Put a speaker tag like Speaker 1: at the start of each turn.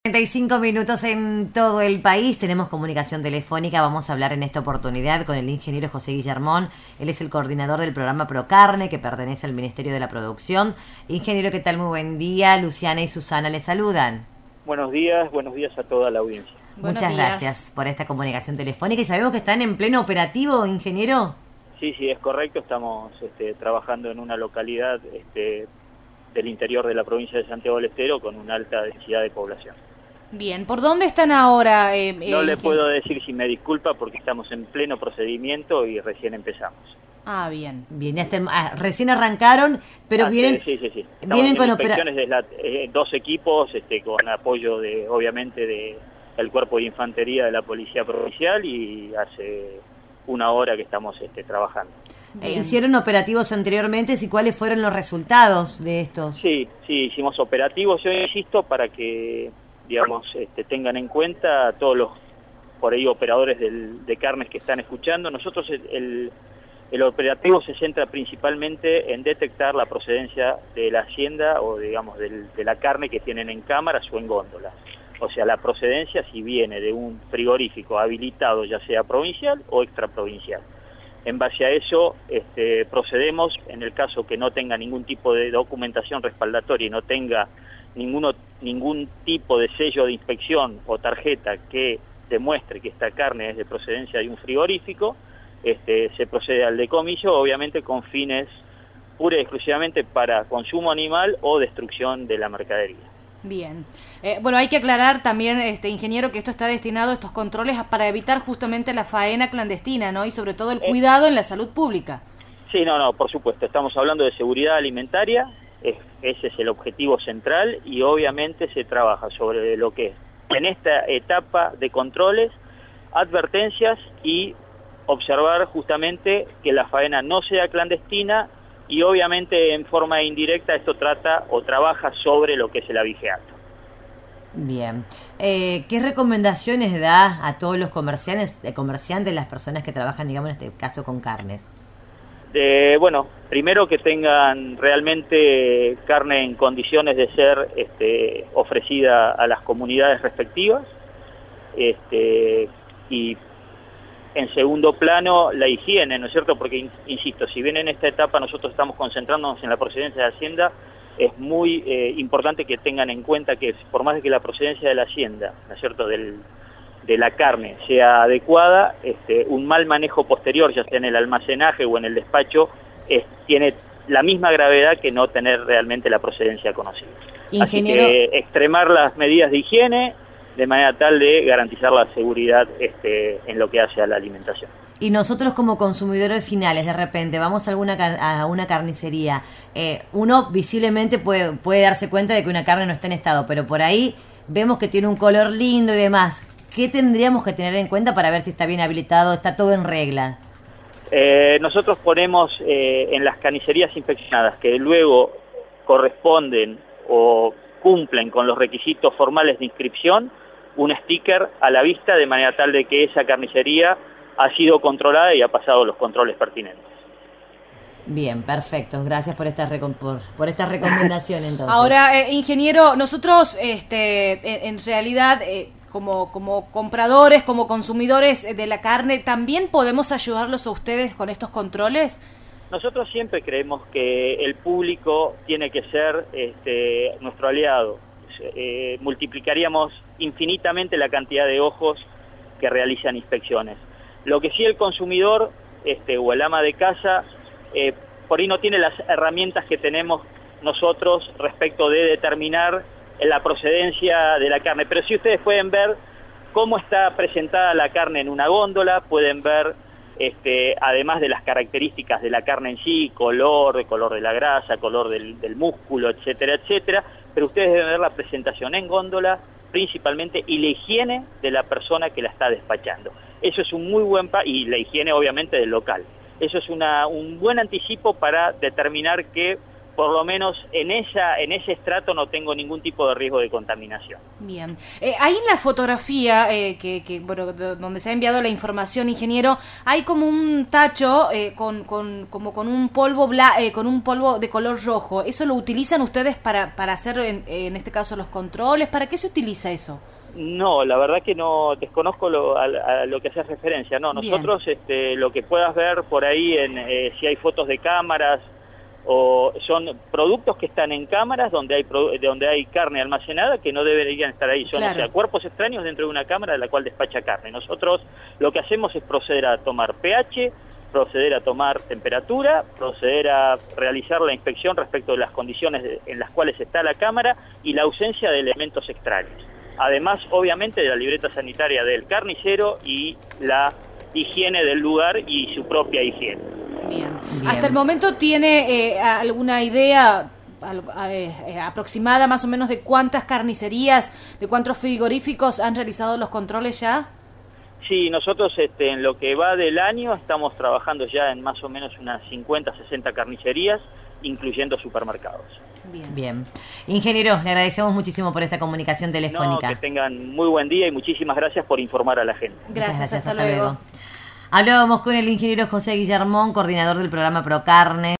Speaker 1: 35 minutos en todo el país, tenemos comunicación telefónica, vamos a hablar en esta oportunidad con el ingeniero José Guillermón, él es el coordinador del programa Procarne que pertenece al Ministerio de la Producción. Ingeniero, ¿qué tal? Muy buen día, Luciana y Susana le saludan.
Speaker 2: Buenos días a toda la audiencia.
Speaker 1: Muchas gracias por esta comunicación telefónica y sabemos que están en pleno operativo, ingeniero.
Speaker 2: Sí, es correcto, estamos trabajando en una localidad del interior de la provincia de Santiago del Estero con una alta densidad de población.
Speaker 3: Bien, ¿por dónde están ahora?
Speaker 2: No le puedo decir si me disculpa porque estamos en pleno procedimiento y recién empezamos.
Speaker 3: Ah, bien.
Speaker 1: Bien, recién arrancaron, pero vienen,
Speaker 2: sí.
Speaker 1: vienen con
Speaker 2: inspecciones de dos equipos con apoyo obviamente del Cuerpo de Infantería de la Policía Provincial y hace una hora que estamos trabajando.
Speaker 1: ¿Hicieron operativos anteriormente y cuáles fueron los resultados de estos?
Speaker 2: Sí, hicimos operativos, yo insisto, para que tengan en cuenta a todos los por ahí operadores de carnes que están escuchando. Nosotros el operativo se centra principalmente en detectar la procedencia de la hacienda o digamos de la carne que tienen en cámaras o en góndolas. O sea, la procedencia si viene de un frigorífico habilitado, ya sea provincial o extraprovincial. En base a eso procedemos, en el caso que no tenga ningún tipo de documentación respaldatoria y no tenga ningún tipo de sello de inspección o tarjeta que demuestre que esta carne es de procedencia de un frigorífico, se procede al decomiso, obviamente con fines pura y exclusivamente para consumo animal o destrucción de la mercadería.
Speaker 3: Bien. Bueno, hay que aclarar también, ingeniero, que esto está destinado, estos controles, para evitar justamente la faena clandestina, ¿no? Y sobre todo el cuidado en la salud pública.
Speaker 2: Sí, no, por supuesto. Estamos hablando de seguridad alimentaria, ese es el objetivo central y obviamente se trabaja sobre lo que es, en esta etapa de controles, advertencias y observar justamente que la faena no sea clandestina y obviamente en forma indirecta esto trata o trabaja sobre lo que es el abigeato.
Speaker 1: Bien. ¿Qué recomendaciones da a todos los comerciantes, las personas que trabajan, digamos, en este caso con carnes?
Speaker 2: Bueno, primero que tengan realmente carne en condiciones de ser ofrecida a las comunidades respectivas y en segundo plano la higiene, ¿no es cierto? Porque, insisto, si bien en esta etapa nosotros estamos concentrándonos en la procedencia de Hacienda, es muy importante que tengan en cuenta que por más de que la procedencia de la Hacienda, ¿no es cierto?, de la carne sea adecuada, un mal manejo posterior, ya sea en el almacenaje o en el despacho, tiene la misma gravedad que no tener realmente la procedencia conocida.
Speaker 1: Ingeniero...
Speaker 2: Así que extremar las medidas de higiene de manera tal de garantizar la seguridad en lo que hace a la alimentación.
Speaker 1: Y nosotros como consumidores finales, de repente, vamos a una carnicería, uno visiblemente puede darse cuenta de que una carne no está en estado, pero por ahí vemos que tiene un color lindo y demás. ¿Qué tendríamos que tener en cuenta para ver si está bien habilitado, está todo en regla?
Speaker 2: Nosotros ponemos en las carnicerías inspeccionadas que luego corresponden o cumplen con los requisitos formales de inscripción, un sticker a la vista de manera tal de que esa carnicería ha sido controlada y ha pasado los controles pertinentes.
Speaker 1: Bien, perfecto. Gracias por esta recomendación entonces.
Speaker 3: Ahora, ingeniero, nosotros en realidad... Como compradores, como consumidores de la carne, ¿también podemos ayudarlos a ustedes con estos controles?
Speaker 2: Nosotros siempre creemos que el público tiene que ser nuestro aliado. Multiplicaríamos infinitamente la cantidad de ojos que realizan inspecciones. Lo que sí el consumidor o el ama de casa por ahí no tiene las herramientas que tenemos nosotros respecto de determinar la procedencia de la carne, pero si ustedes pueden ver cómo está presentada la carne en una góndola, pueden ver además de las características de la carne en sí, color de la grasa, color del músculo, etcétera, pero ustedes deben ver la presentación en góndola principalmente y la higiene de la persona que la está despachando. Eso es un muy buen y la higiene obviamente del local. Eso es un buen anticipo para determinar que por lo menos en ese estrato no tengo ningún tipo de riesgo de contaminación.
Speaker 3: Bien. Ahí en la fotografía, bueno, donde se ha enviado la información, ingeniero, hay como un tacho como con un polvo con un polvo de color rojo. ¿Eso lo utilizan ustedes para hacer, en este caso, los controles? ¿Para qué se utiliza eso?
Speaker 2: No, la verdad que no desconozco a lo que hace referencia. No, nosotros lo que puedas ver por ahí, si hay fotos de cámaras, o son productos que están en cámaras donde hay carne almacenada que no deberían estar ahí, son
Speaker 3: claro.
Speaker 2: O sea, cuerpos extraños dentro de una cámara de la cual despacha carne. Nosotros lo que hacemos es proceder a tomar pH, proceder a tomar temperatura, proceder a realizar la inspección respecto de las condiciones en las cuales está la cámara y la ausencia de elementos extraños. Además, obviamente, de la libreta sanitaria del carnicero y la higiene del lugar y su propia higiene.
Speaker 3: Bien. ¿Hasta el momento tiene alguna idea aproximada más o menos de cuántas carnicerías, de cuántos frigoríficos han realizado los controles ya?
Speaker 2: Sí, nosotros en lo que va del año estamos trabajando ya en más o menos unas 50, 60 carnicerías, incluyendo supermercados.
Speaker 1: Bien. Ingeniero, le agradecemos muchísimo por esta comunicación telefónica.
Speaker 2: Que tengan muy buen día y muchísimas gracias por informar a la gente.
Speaker 3: Gracias, hasta luego.
Speaker 1: Hablábamos con el ingeniero José Guillermón, coordinador del programa ProCarne.